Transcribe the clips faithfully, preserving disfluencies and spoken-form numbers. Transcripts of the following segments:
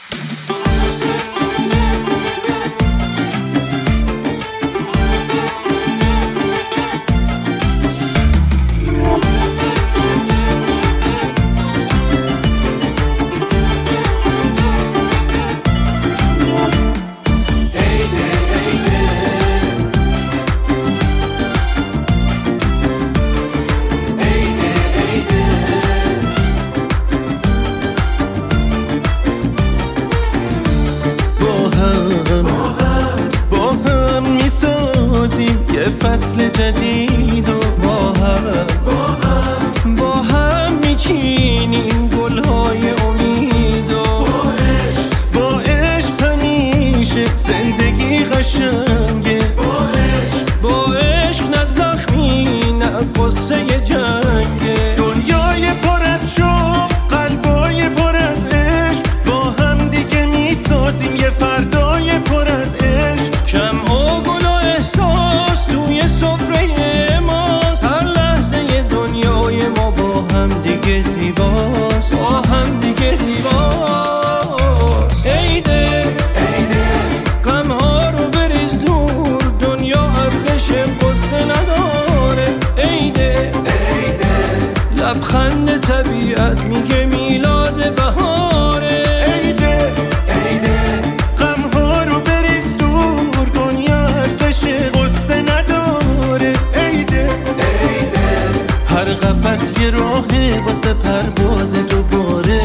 یه فصل جدید و با هم با هم میچینیم گلهای امید و با عشق با عشق همیشه زندگی قشنگه با عشق با عشق نه زخمی نه قصه جنگه دنیای پر از شوق قلبای پر از عشق با هم دیگه میسازیم یه فردای پر از عشق کم و گل و احساس توی سفره ماست هر لحظه دنیای ما با هم دیگه زیباست با هم دیگه زیباست عیده عیده غم ها رو بریز دور دنیا ارزش قصه نداره عیده عیده لبخند طبیعت میگه میلاد بهاره عیده عیده غم ها رو بریز دور دنیا ارزش قصه نداره عیده عیده هر قفس یه راهه واسه پرواز دوباره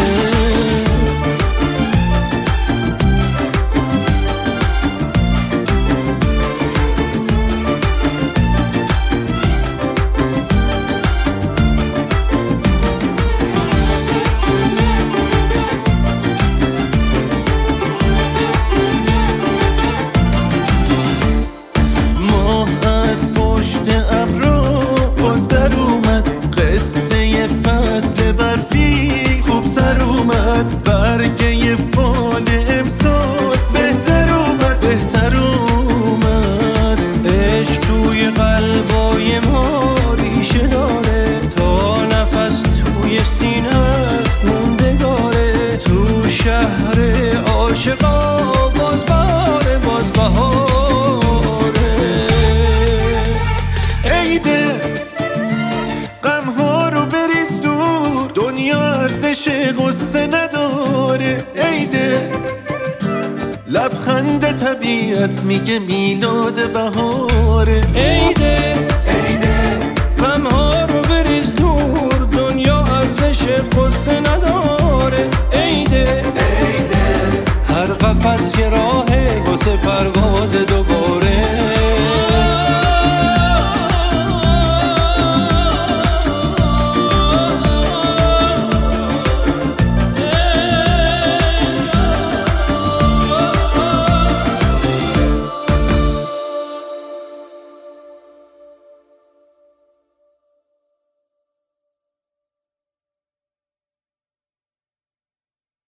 برگه فال امسال بهتر اومد بهتر اومد عشق توی قلبای ما ریشه داره تا نفس توی سینه است موندگاره تو شهر عاشقا باز بهاره باز بهاره عیده غم ها رو بریز دور دنیا ارزش قصه نداره عیده لبخند طبیعت میگه میلاد بهاره عیده